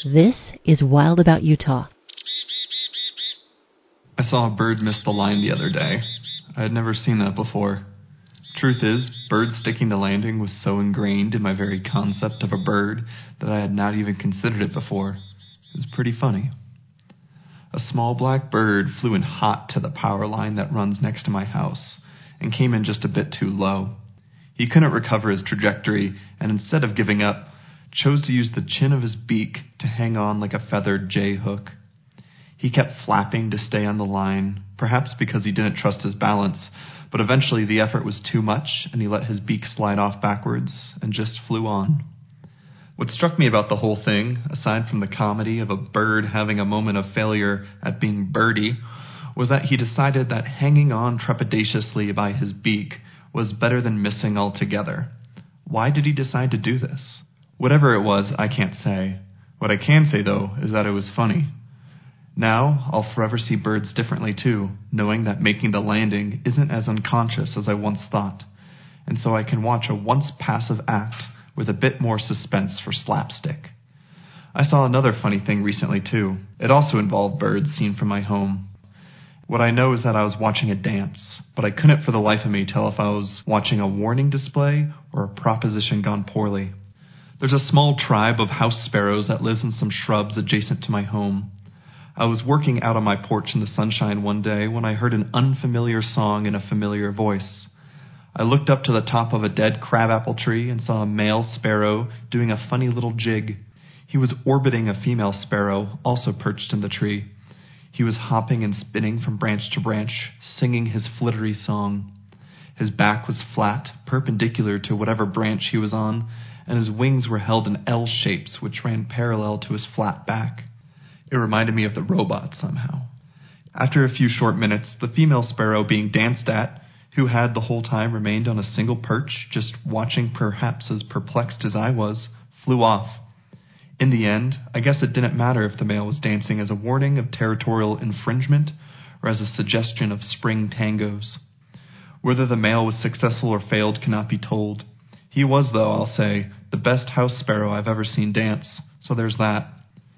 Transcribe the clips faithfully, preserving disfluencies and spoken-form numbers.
This is Wild About Utah. I saw a bird miss the line the other day. I had never seen that before. Truth is, birds sticking to landing was so ingrained in my very concept of a bird that I had not even considered it before. It was pretty funny. A small black bird flew in hot to the power line that runs next to my house and came in just a bit too low. He couldn't recover his trajectory and instead of giving up, chose to use the chin of his beak to hang on like a feathered J-hook. He kept flapping to stay on the line, perhaps because he didn't trust his balance, but eventually the effort was too much and he let his beak slide off backwards and just flew on. What struck me about the whole thing, aside from the comedy of a bird having a moment of failure at being birdie, was that he decided that hanging on trepidatiously by his beak was better than missing altogether. Why did he decide to do this? Whatever it was, I can't say. What I can say, though, is that it was funny. Now, I'll forever see birds differently too, knowing that making the landing isn't as unconscious as I once thought, and so I can watch a once passive act with a bit more suspense for slapstick. I saw another funny thing recently too. It also involved birds seen from my home. What I know is that I was watching a dance, but I couldn't for the life of me tell if I was watching a warning display or a proposition gone poorly. There's a small tribe of house sparrows that lives in some shrubs adjacent to my home. I was working out on my porch in the sunshine one day when I heard an unfamiliar song in a familiar voice. I looked up to the top of a dead crabapple tree and saw a male sparrow doing a funny little jig. He was orbiting a female sparrow, also perched in the tree. He was hopping and spinning from branch to branch, singing his flittery song. His back was flat, perpendicular to whatever branch he was on, and his wings were held in L shapes which ran parallel to his flat back. It reminded me of the robot somehow. After a few short minutes, the female sparrow being danced at, who had the whole time remained on a single perch, just watching perhaps as perplexed as I was, flew off. In the end, I guess it didn't matter if the male was dancing as a warning of territorial infringement or as a suggestion of spring tangos. Whether the male was successful or failed cannot be told. He was, though, I'll say, the best house sparrow I've ever seen dance, so there's that.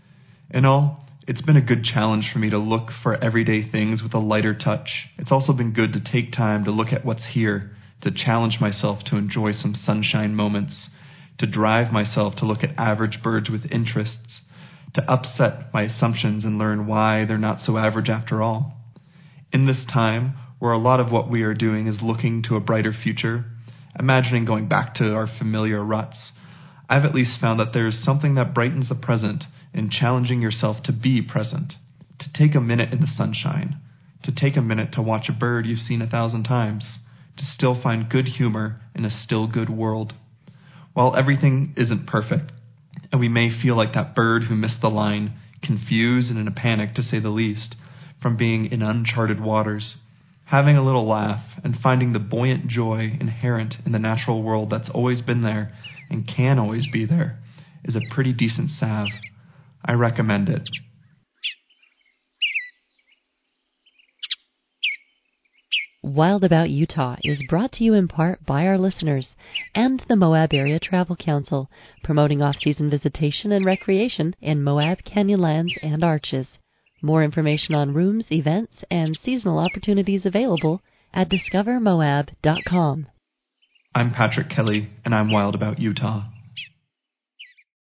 In all, it's been a good challenge for me to look for everyday things with a lighter touch. It's also been good to take time to look at what's here, to challenge myself to enjoy some sunshine moments, to drive myself to look at average birds with interests, to upset my assumptions and learn why they're not so average after all. In this time, where a lot of what we are doing is looking to a brighter future, imagining going back to our familiar ruts, I've at least found that there is something that brightens the present in challenging yourself to be present, to take a minute in the sunshine, to take a minute to watch a bird you've seen a thousand times, to still find good humor in a still good world. While everything isn't perfect, and we may feel like that bird who missed the line, confused and in a panic to say the least, from being in uncharted waters, having a little laugh and finding the buoyant joy inherent in the natural world that's always been there and can always be there is a pretty decent salve. I recommend it. Wild About Utah is brought to you in part by our listeners and the Moab Area Travel Council, promoting off-season visitation and recreation in Moab Canyonlands and Arches. More information on rooms, events, and seasonal opportunities available at discover moab dot com. I'm Patrick Kelly, and I'm Wild About Utah.